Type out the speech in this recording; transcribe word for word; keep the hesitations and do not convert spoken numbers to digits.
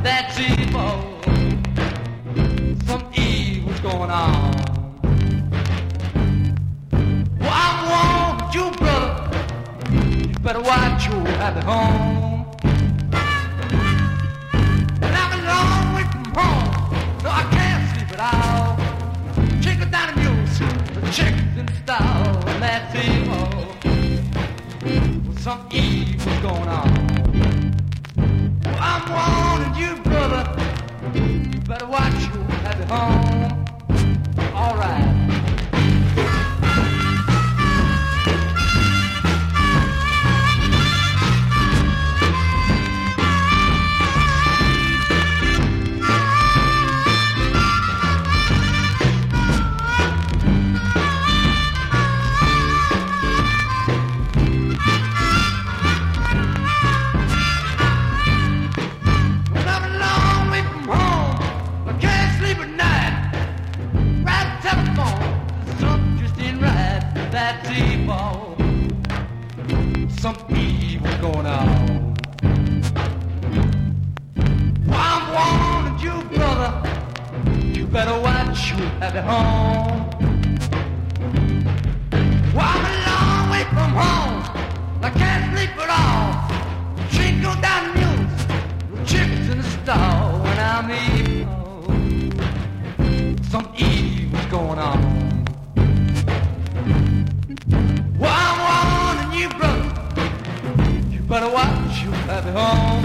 that's evil. Some evil's going on. Well, I'm warning you, brother. You better watch your happy home. And I'm a long way from home. No, I can't sleep at all. Chicken down the mules, the chickens in style, and that's evil. Well, some evil's going on. Well, I'm warning you, brother. You better watch you at the home. All right. That's evil. Some evil going on. Well, I'm warning you, brother. You better watch you at home. Well, I'm a long way from home. I can't sleep at all. She go down the mules, the chickens in the stall. When I'm evil, some evil's going on. Well, I'm warning you, brother. You better watch you at home.